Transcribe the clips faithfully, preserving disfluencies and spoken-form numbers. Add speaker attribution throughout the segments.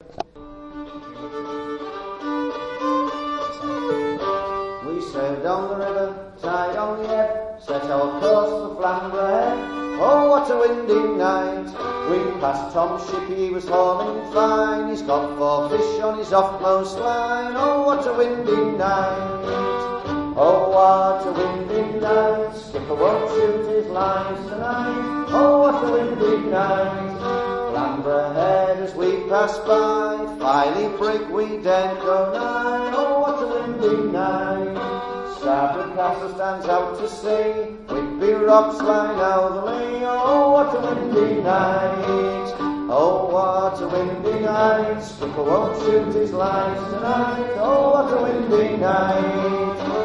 Speaker 1: We sailed down the river, tied on the ebb, set our course for Flamborough Head. Oh, what a windy night. We passed Tom's ship, he was hauling fine. He's got four fish on his offmost line. Oh, what a windy night. Oh, what a windy night. Skipper won't shoot his lines tonight. Oh, what a windy night. Flamborough Head as we pass by, Filey brig we daren't go nigh. Oh, what a windy night. Starboard castle stands out to sea, Whitby rocks line out the lee. Oh, what a windy night. Oh, what a windy night. Skipper won't shoot his lines tonight. Oh, what a windy night.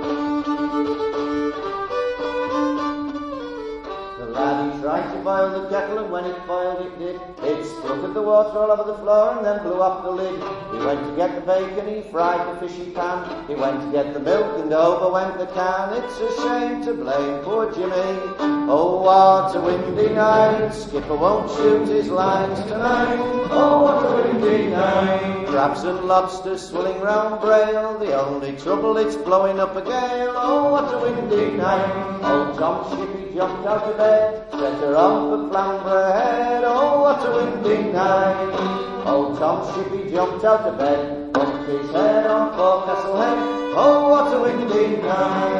Speaker 1: He tried to boil the kettle, and when it boiled it did, it spurted the water all over the floor and then blew up the lid. He went to get the bacon, he fried the fishy pan, he went to get the milk and over went the can. It's a shame to blame poor Jimmy. Oh, what a windy night. Skipper won't shoot his lines tonight. Oh, what a windy night. Crabs and lobsters swilling round Braille, the only trouble it's blowing up a gale. Oh, what a windy night. Old Tom Shippy jumped out of bed, set her on for Flamborough Head. Oh, what a windy night. Old Tom Shippy jumped out of bed, bumped his head on Forecastle Head. Oh, what a windy night.